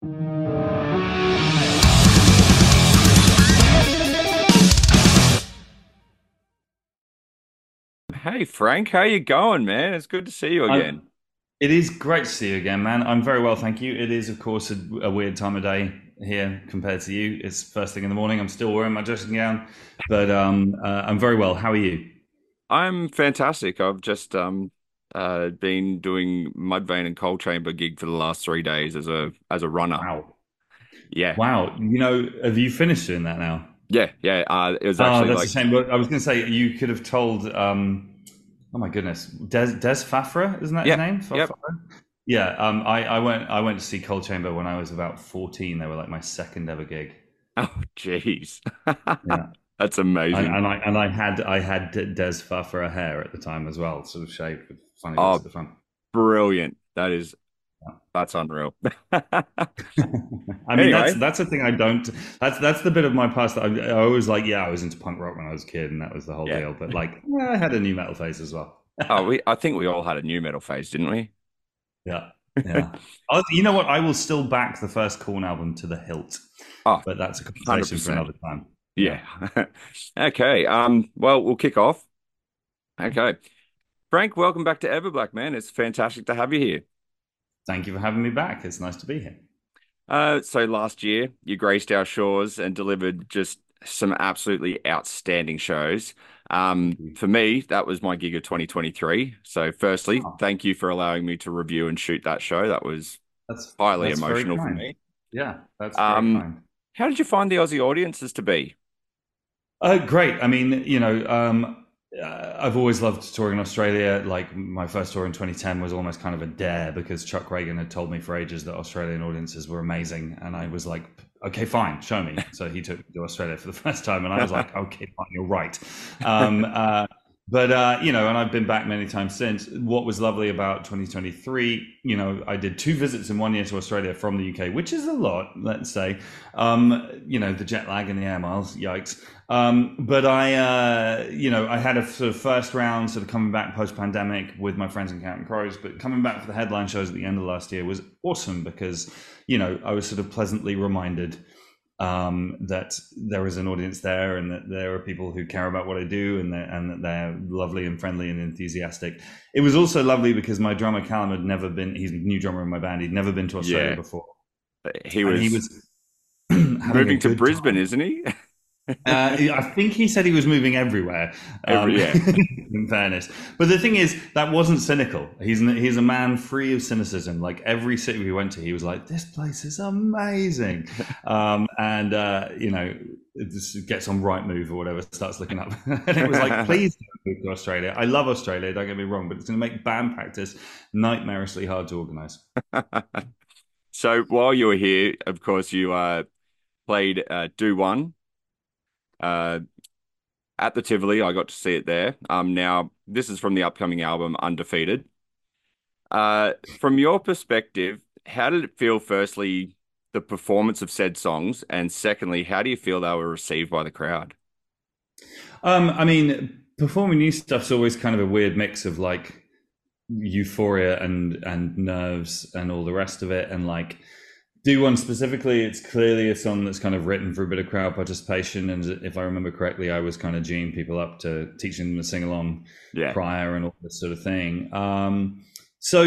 Hey Frank, how you going, man? It's good to see you Um, again. it is great to see you again, man. I'm very well, thank you. It is, of course, a weird time of day here compared to you. It's first thing in the morning. I'm still wearing my dressing gown, but I'm very well. How are you? I'm fantastic. I've just been doing Mudvayne and Coal Chamber gig for the last 3 days as a runner. Wow. Yeah. Wow. Have you finished doing that now? Yeah, yeah. It was Oh, actually that's a like shame. But I was going to say you could have told. Oh my goodness, Des Fafra, isn't that his yeah, name? yep. Yeah. I went to see Cold Chamber when I was about 14. They were like my second ever gig. Oh, jeez. Yeah. That's And, amazing. and I had Des Fafra hair at the time as well, sort of shaved with funny bits at Oh, the front. brilliant. That's unreal. I mean, Anyway, that's the thing I don't. That's the bit of my past that I always like. Yeah, I was into punk rock when I was a kid, and that was the whole yeah. deal. But like, yeah, I had a new metal phase as well. I think we all had a new metal phase, didn't we? Yeah, yeah. You know what? I will still back the first Korn album to the hilt, Oh, but that's a conversation for 100%. another time. Yeah. Yeah. Okay. Well, we'll kick off. Okay. Frank, welcome back to Everblack, man. It's fantastic to have you here. Thank you for having me back. It's nice to be here. So last year you graced our shores and delivered just some absolutely outstanding shows. Thank you. For me, that was my gig of 2023. So firstly, Oh, thank you for allowing me to review and shoot that show. That was highly that's very emotional for kind. me. Yeah, that's very Um, kind. how did you find the Aussie audiences to be? Great. I mean, I've always loved touring in Australia. Like my first tour in 2010 was almost kind of a dare because Chuck Reagan had told me for ages that Australian audiences were amazing, and I was like, okay, fine, show me. So he took me to Australia for the first time, and I was like, okay, fine, you're right. Um, uh, and I've been back many times since. What was lovely about 2023, I did 2 visits in one year to Australia from the UK, which is a lot, let's say. The jet lag and the air miles, yikes. But I had a sort of first round sort of coming back post pandemic with my friends in Counting Crows, but coming back for the headline shows at the end of last year was awesome because, I was sort of pleasantly reminded that there is an audience there and that there are people who care about what I do and that they're lovely and friendly and enthusiastic. It was also lovely because my drummer Callum had never been, he's a new drummer in my band, he'd never been to Australia Yeah, before. he And he was was having a moving to good Brisbane, time. isn't he? I think he said he was moving everywhere. Yeah. In fairness, but the thing is, that wasn't cynical. He's a man free of cynicism. Like every city we went to, he was like, "This place is amazing," and it just gets on Rightmove or whatever, starts looking up, and it was like, "Please don't move to Australia. I love Australia. Don't get me wrong, but it's going to make band practice nightmarishly hard to organise." So while you were here, of course, you played Do One uh, at the Tivoli. I got to see it there. Now this is from the upcoming album Undefeated. From your perspective, how did it feel, firstly, the performance of said songs, and secondly, how do you feel they were received by the crowd? I mean, performing new stuff's always kind of a weird mix of like euphoria and nerves and all the rest of it. And like, do one specifically, it's clearly a song that's kind of written for a bit of crowd participation. And if I remember correctly, I was kind of geeing people up to teaching them to sing along Yeah. prior and all this sort of thing. So,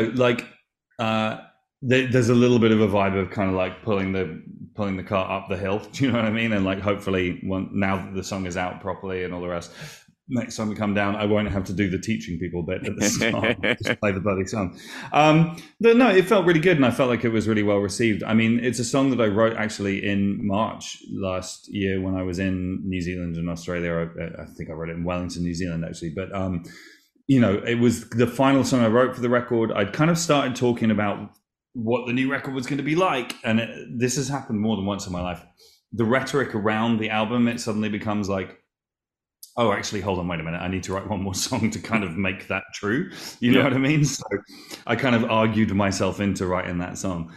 uh, there's a little bit of a vibe of kind of like pulling the car up the hill. Do you know what I mean? And like, hopefully, now that the song is out properly and all the rest, next time we come down, I won't have to do the teaching people bit at the start. Just play the bloody song. But no, it felt really good, and I felt like it was really well received. I mean, it's a song that I wrote actually in March last year when I was in New Zealand and Australia. I think I wrote it in Wellington, New Zealand, actually. But it was the final song I wrote for the record. I'd kind of started talking about what the new record was going to be like, and this has happened more than once in my life. The rhetoric around the album, it suddenly becomes like, oh, actually, hold on, wait a minute. I need to write one more song to kind of make that true. You know Yeah. what I mean? So I kind of argued myself into writing that song.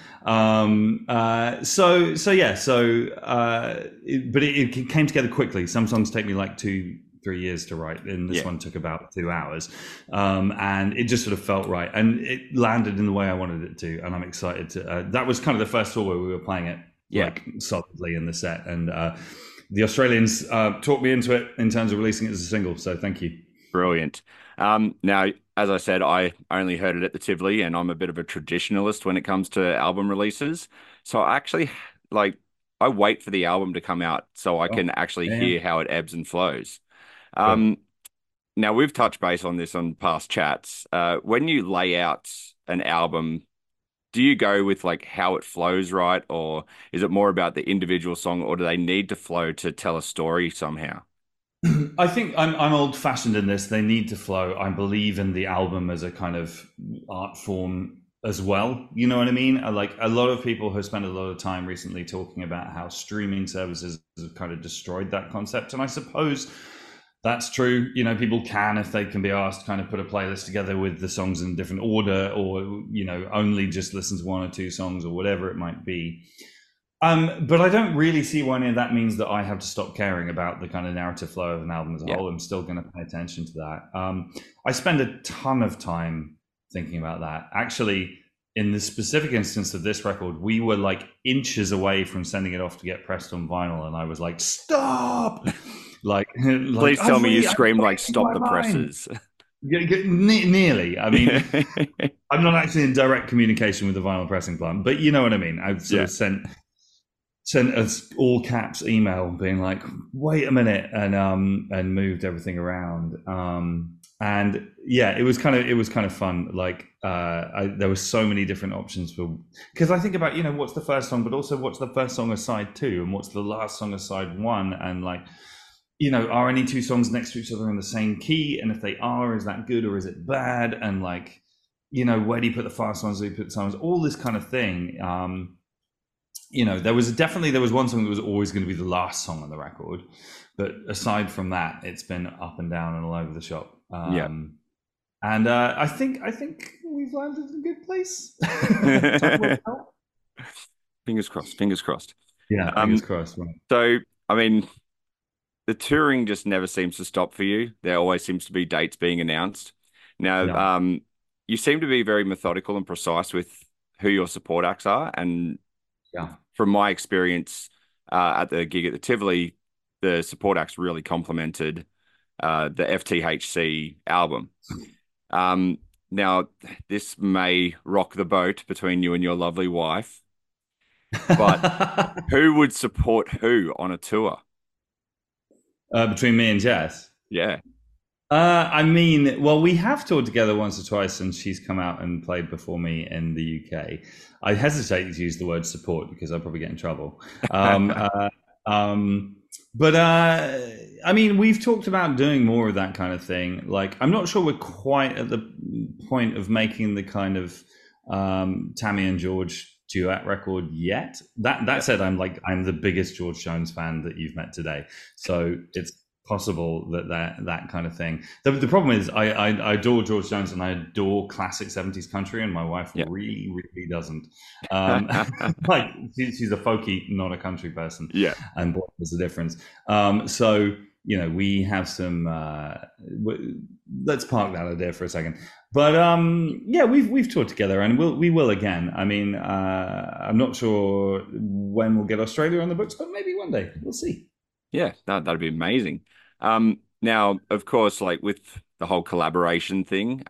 But it came together quickly. Some songs take me like 3 years to write, and this Yeah, one took about 2 hours, and it just sort of felt right, and it landed in the way I wanted it to, and I'm excited to. That was kind of the first tour where we were playing it yeah, like solidly in the set, and the Australians talked me into it in terms of releasing it as a single. So thank you. brilliant. Now, as I said, I only heard it at the Tivoli, and I'm a bit of a traditionalist when it comes to album releases. So I actually like I wait for the album to come out so I Oh, can actually yeah. hear how it ebbs and flows. Sure. Um, Now we've touched base on this on past chats. When you lay out an album, do you go with like how it flows right, or is it more about the individual song, or do they need to flow to tell a story somehow? I think I'm old fashioned in this. They need to flow. I believe in the album as a kind of art form as well. You know what I mean? Like a lot of people have spent a lot of time recently talking about how streaming services have kind of destroyed that concept. And I suppose that's true. You know, people can, if they can be asked, kind of put a playlist together with the songs in different order, or, you know, only just listen to one or two songs or whatever it might be. But I don't really see why any of that means that I have to stop caring about the kind of narrative flow of an album as a Yeah. whole. I'm still going to pay attention to that. I spend a ton of time thinking about that. Actually, in the specific instance of this record, we were like inches away from sending it off to get pressed on vinyl, and I was like, "Stop!" Like Please tell me you I'm screamed like wasting "Stop my the mind. presses." Nearly. I mean, I'm not actually in direct communication with the vinyl pressing plant, but you know what I mean. I've sort Yeah. of sent us all caps email being like, wait a minute, and moved everything around. And yeah, it was kind of fun. Like there were so many different options for, because I think about, you know, what's the first song, but also what's the first song of side two, and what's the last song of side one, and like, you know, are any two songs next to each other in the same key? And if they are, is that good or is it bad? And like, you know, where do you put the fast ones? Where do you put the songs? All this kind of thing. You know, there was one song that was always going to be the last song on the record, but aside from that, it's been up and down and all over the shop. Yeah. And I think we've landed in a good place. Time will tell. Fingers crossed. Fingers crossed. Yeah, fingers Um, crossed. Right. so I mean, the touring just never seems to stop for you. There always seems to be dates being announced. Now, Yeah, you seem to be very methodical and precise with who your support acts are, and yeah. from my experience at the gig at the Tivoli, the support acts really complemented the FTHC album. Um, Now, this may rock the boat between you and your lovely wife, but who would support who on a tour? Between me and Jess. Yeah. I mean, well, we have toured together once or twice, and she's come out and played before me in the UK. I hesitate to use the word support because I'll probably get in trouble. Um, uh, but I mean, we've talked about doing more of that kind of thing. Like, I'm not sure we're quite at the point of making the kind of Tammy and George duet record yet. That said, I'm the biggest George Jones fan that you've met today, so it's possible that kind of thing. The problem is I adore George Jones and I adore classic 70s country, and my wife Yeah. really doesn't. Um, like she's a folky, not a country person, Yeah. and boy, there's a difference. So you know, we have some. Let's park that idea for a second. But yeah, we've toured together, and we will again. I mean, I'm not sure when we'll get Australia on the books, but maybe one day. We'll see. Yeah, that'd be amazing. Now, of course, like with the whole collaboration thing,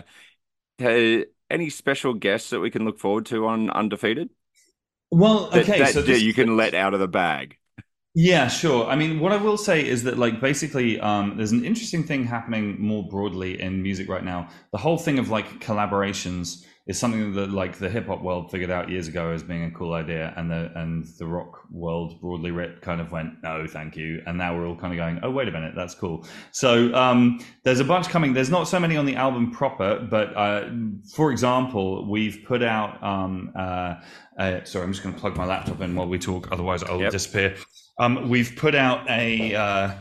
any special guests that we can look forward to on Undefeated Well, that okay, so that you can let out of the bag? yeah, sure. I mean, what I will say is that, like, basically, there's an interesting thing happening more broadly in music right now. The whole thing of like collaborations is something that, like, the hip hop world figured out years ago as being a cool idea, and the rock world, broadly writ, kind of went, no, thank you. And now we're all kind of going, oh, wait a minute, that's cool. So there's a bunch coming. There's not so many on the album proper, but for example, we've put out. Sorry, I'm just going to plug my laptop in while we talk, otherwise I'll Yep. disappear. We've put out a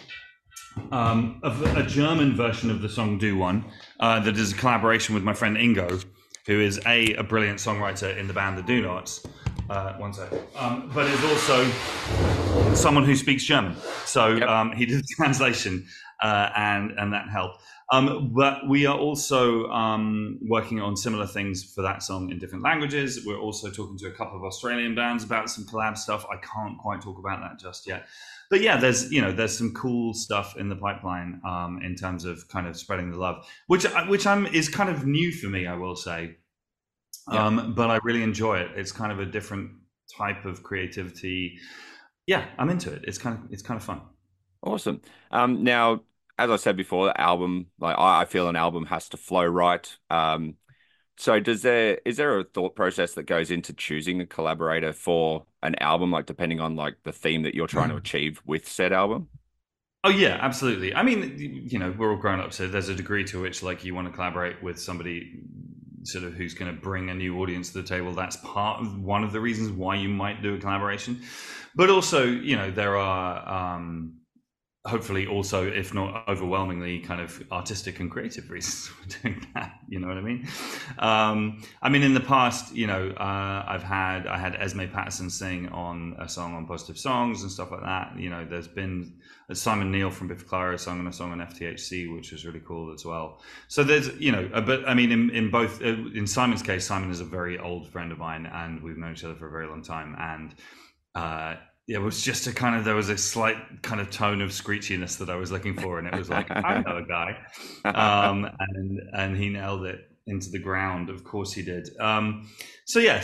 German version of the song "Do One" that is a collaboration with my friend Ingo, who is a brilliant songwriter in the band The Do Nots. One second, but is also someone who speaks German. So Yep. he did the translation, and that helped. But we are also working on similar things for that song in different languages. We're also talking to a couple of Australian bands about some collab stuff. I can't quite talk about that just yet. But yeah, there's some cool stuff in the pipeline in terms of kind of spreading the love, which I'm is kind of new for me, I will say. Yeah. But I really enjoy it. It's kind of a different type of creativity. Yeah, I'm into it. It's kind of fun. Awesome. Now, as I said before, the album, like I feel an album has to flow right. So is there a thought process that goes into choosing a collaborator for an album, like depending on like the theme that you're trying to achieve with said album? Oh yeah, absolutely. I mean, we're all grown up, so there's a degree to which like you want to collaborate with somebody sort of who's going to bring a new audience to the table. That's part of one of the reasons why you might do a collaboration. But also, there are hopefully also, if not overwhelmingly, kind of artistic and creative reasons for doing that. You know what I mean? I mean, in the past, I had Esme Patterson sing on a song on Positive Songs and stuff like that. There's been Simon Neil from Biff Clyro sung on a song on FTHC, which was really cool as well. So there's, but I mean, in both, in Simon's case, Simon is a very old friend of mine, and we've known each other for a very long time, and it was just there was a slight kind of tone of screechiness that I was looking for, and it was like, I know a guy, and he nailed it into the ground. Of course he did. So yeah,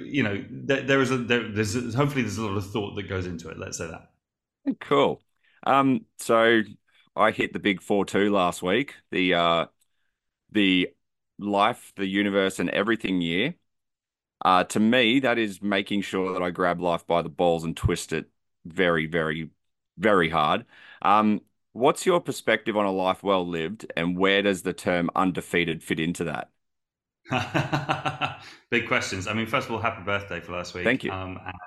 there's hopefully there's a lot of thought that goes into it. Let's say that. Cool. So I hit the big 4-2 last week, the life, the universe, and everything year. To me, that is making sure that I grab life by the balls and twist it very, very, very hard. What's your perspective on a life well lived, and where does the term undefeated fit into that? Big questions. I mean, first of all, happy birthday for last Thank week. you.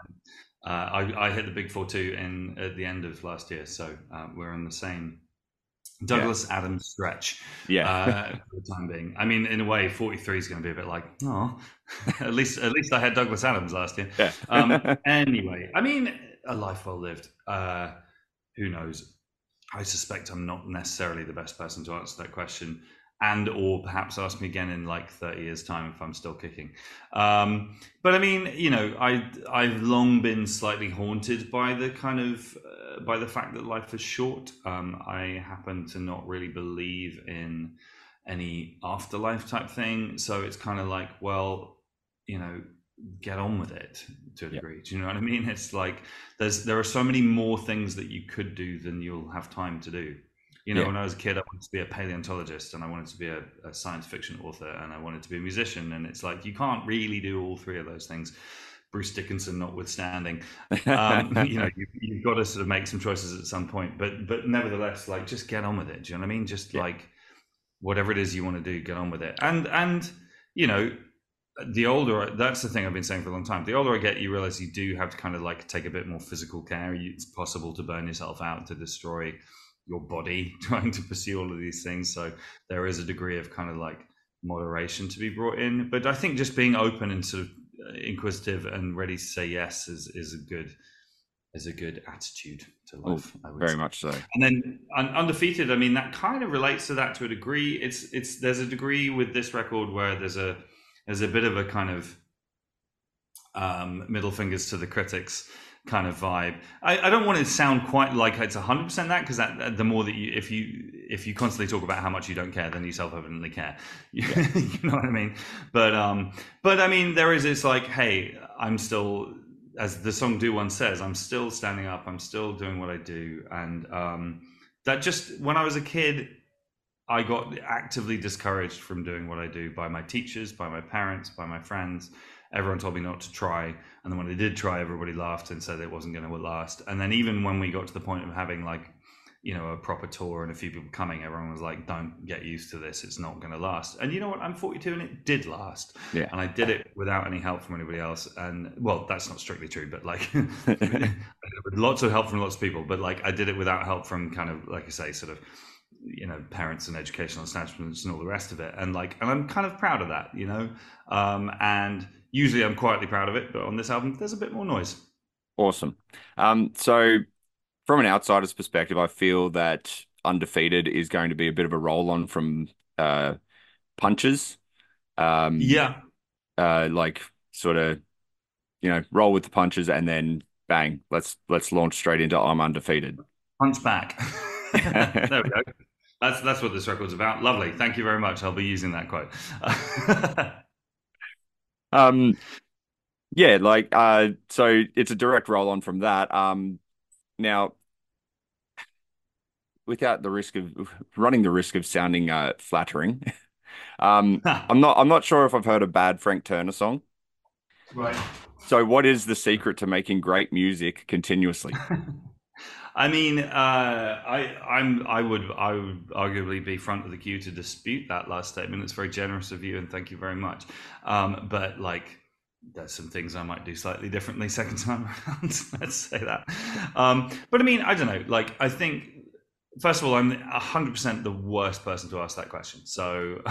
I hit the big 4-2 in at the end of last year, so we're on the same Yeah. Douglas Adams stretch Yeah. for the time being. I mean, in a way, 43 is going to be a bit like, oh, at least I had Douglas Adams last year. Yeah. Anyway, I mean, a life well lived. Who knows? I suspect I'm not necessarily the best person to answer that question, and or perhaps ask me again in like 30 years' time if I'm still kicking. But I mean, I've long been slightly haunted by the kind of by the fact that life is short. I happen to not really believe in any afterlife type thing, so it's kind of like, well, you know, get on with it to a Yeah. degree. Do you know what I mean? It's like there are so many more things that you could do than you'll have time to do. Yeah. When I was a kid, I wanted to be a paleontologist, and I wanted to be a science fiction author, and I wanted to be a musician. And it's like you can't really do all three of those things. Bruce Dickinson notwithstanding, you've got to sort of make some choices at some point. But nevertheless, like just get on with it. Do you know what I mean? Just Yeah. like whatever it is you want to do, get on with it. And you know, the older, that's the thing I've been saying for a long time. The older I get, you realize you do have to kind of like take a bit more physical care. It's possible to burn yourself out, to destroy your body trying to pursue all of these things. So there is a degree of kind of like moderation to be brought in. But I think just being open and sort of inquisitive and ready to say yes is a good attitude to Oh, life, I would very say. much so. And then undefeated, I mean, that kind of relates to that to a degree. It's there's a degree with this record where there's a bit of a kind of middle fingers to the critics kind of vibe. I don't want it to sound quite like it's 100% that, because that the more that if you constantly talk about how much you don't care, then you self-evidently care. You Yeah. know what I mean? But I mean, there is this like, hey, I'm still, as the song "Do One" says, I'm still standing up. I'm still doing what I do, and that just when I was a kid, I got actively discouraged from doing what I do by my teachers, by my parents, by my friends. Everyone told me not to try. And then when I did try, everybody laughed and said it wasn't going to last. And then even when we got to the point of having like, a proper tour and a few people coming, everyone was like, don't get used to this. It's not going to last. And you know what? I'm 42 and it did last. Yeah. And I did it without any help from anybody else. And well, that's not strictly true, but like with lots of help from lots of people. But like I did it without help from kind of, like I say, sort of parents and educational establishments and all the rest of it, and I'm kind of proud of that, and usually I'm quietly proud of it, but on this album there's a bit more noise. Awesome. So from an outsider's perspective, I feel that Undefeated is going to be a bit of a roll on from punches. Um, Yeah, like sort of, roll with the punches and then bang, let's launch straight into I'm undefeated. punch back. There we go. That's what this record's about. Lovely. Thank you very much. I'll be using that quote. Um, yeah, so it's a direct roll on from that. Now without the risk of running the risk of sounding flattering, I'm not sure if I've heard a bad Frank Turner song. Right. So what is the secret to making great music continuously? I mean, I would arguably be front of the queue to dispute that last statement. It's very generous of you, and thank you very much. But like, there's some things I might do slightly differently second time around. Let's say that. But I mean, I don't know. Like, I think first of all, I'm 100% the worst person to ask that question. So,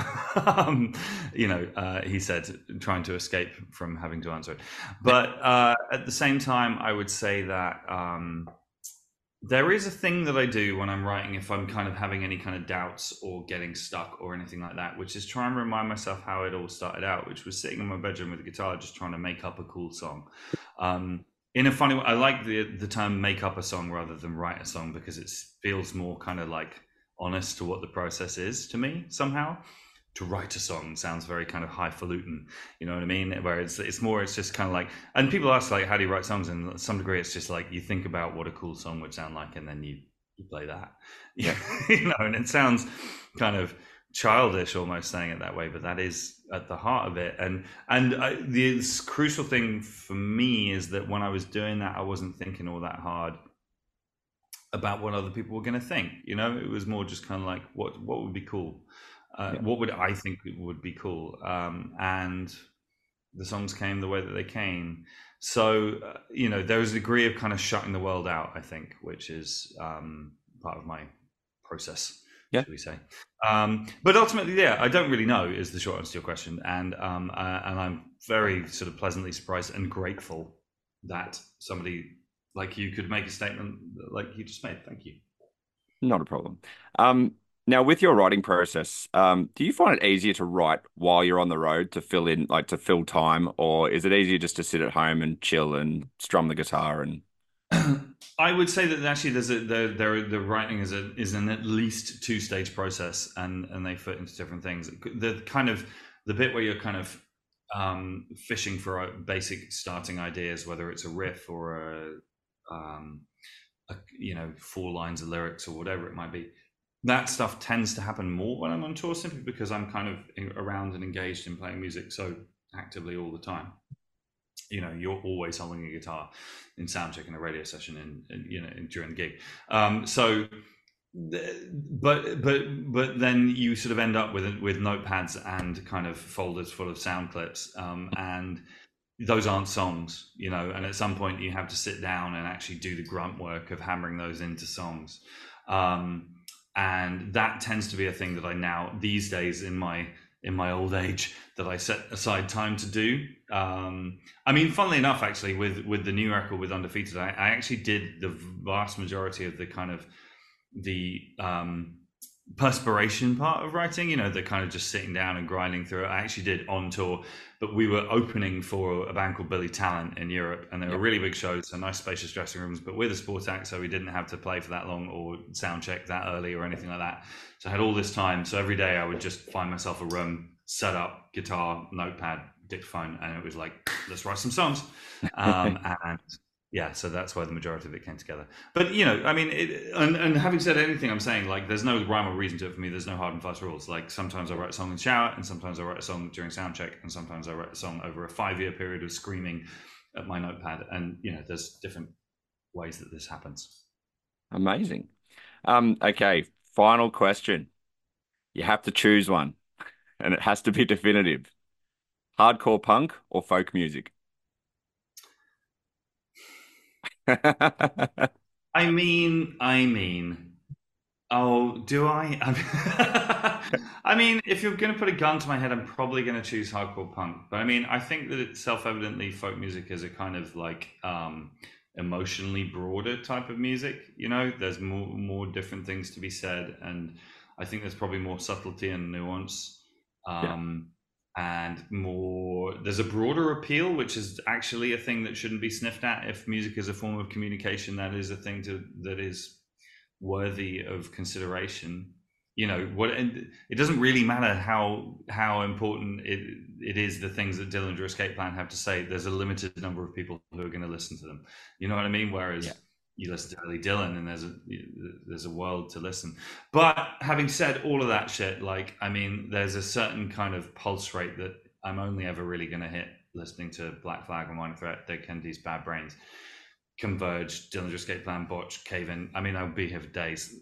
he said, trying to escape from having to answer it. But at the same time, I would say that. There is a thing that I do when I'm writing if I'm kind of having any kind of doubts or getting stuck or anything like that, which is try and remind myself how it all started out, which was sitting in my bedroom with a guitar just trying to make up a cool song. In a funny way, I like the term make up a song rather than write a song because it feels more kind of like honest to what the process is to me somehow. To write a song sounds very kind of highfalutin, you know what I mean? Where it's just kind of like, and people ask like, how do you write songs? And to some degree, it's just like you think about what a cool song would sound like, and then you play that, Yeah. and it sounds kind of childish almost saying it that way, but that is at the heart of it. The crucial thing for me is that when I was doing that, I wasn't thinking all that hard about what other people were going to think. It was more just kind of like what would be cool. Yeah. What would I think would be cool? And the songs came the way that they came. So, there was a degree of kind of shutting the world out, I think, which is part of my process, Yeah. should we say. But ultimately, yeah, I don't really know is the short answer to your question. And I'm very sort of pleasantly surprised and grateful that somebody like you could make a statement like you just made. Thank you. Not a problem. Now with your writing process, do you find it easier to write while you're on the road to fill in, like to fill time, or is it easier just to sit at home and chill and strum the guitar and I would say that actually the writing is an at least two-stage process, and they fit into different things. The kind of the bit where you're kind of fishing for basic starting ideas, whether it's a riff or a 4 lines of lyrics or whatever it might be. That stuff tends to happen more when I'm on tour, simply because I'm kind of around and engaged in playing music so actively all the time. You're always holding a guitar in soundcheck in a radio session and during the gig. So, but then you sort of end up with notepads and kind of folders full of sound clips, and those aren't songs, and at some point you have to sit down and actually do the grunt work of hammering those into songs. And that tends to be a thing that I now these days in my old age that I set aside time to do. I mean, funnily enough, actually, with the new record with Undefeated, I actually did the vast majority of the kind of the perspiration part of writing, the kind of just sitting down and grinding through it. I actually did on tour, but we were opening for a band called Billy Talent in Europe, and they were really big shows, so nice spacious dressing rooms, but we're the sports act, so we didn't have to play for that long or sound check that early or anything like that. So I had all this time. So every day I would just find myself a room, set up, guitar, notepad, dictaphone, and it was like, let's write some songs. And yeah, so that's why the majority of it came together. But I mean, and having said anything, I'm saying like there's no rhyme or reason to it for me. There's no hard and fast rules. Like sometimes I write a song in the shower, and sometimes I write a song during sound check, and sometimes I write a song over a 5-year period of screaming at my notepad. And there's different ways that this happens. Amazing. Okay, final question. You have to choose one, and it has to be definitive. Hardcore punk or folk music? I mean, oh, do I? I mean, if you're going to put a gun to my head, I'm probably going to choose hardcore punk. But I mean, I think that it's self-evidently folk music is a kind of like emotionally broader type of music. There's more different things to be said, and I think there's probably more subtlety and nuance. Yeah. Um, and more, there's a broader appeal, which is actually a thing that shouldn't be sniffed at. If music is a form of communication, that is a thing that is worthy of consideration. What, and it doesn't really matter how important it is, the things that Dillinger Escape Plan have to say. There's a limited number of people who are going to listen to them. You know what I mean? Yeah. Whereas you listen to Ellie Dillon, and there's a world to listen. But having said all of that shit, like, I mean, there's a certain kind of pulse rate that I'm only ever really going to hit listening to Black Flag and Minor Threat, Dead Kennedys, Bad Brains, Converge, Dillinger Escape Plan, Botch, Cave In. I mean, I'll be here for days.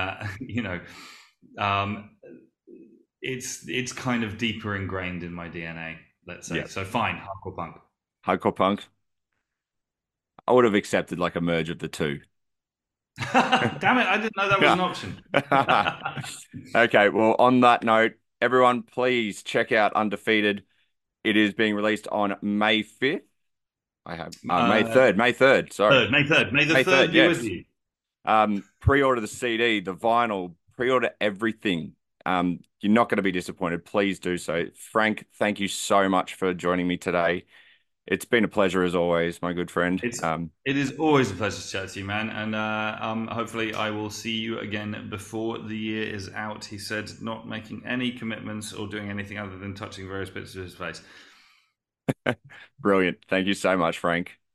Um, it's kind of deeper ingrained in my DNA, let's say. Yeah. So fine, hardcore punk. Hardcore punk. I would have accepted like a merge of the two. Damn it, I didn't know that was Yeah. an option. Okay, well, on that note, everyone, please check out Undefeated. It is being released on May 5th. I have May uh, 3rd, May 3rd, sorry. May 3rd. May the May 3rd, 3rd be with yes. you. Pre-order the CD, the vinyl, pre-order everything. You're not going to be disappointed. Please do so. Frank, thank you so much for joining me today. It's been a pleasure as always, my good friend. It is always a pleasure to chat to you, man. And hopefully I will see you again before the year is out. He said, not making any commitments or doing anything other than touching various bits of his face. Brilliant. Thank you so much, Frank.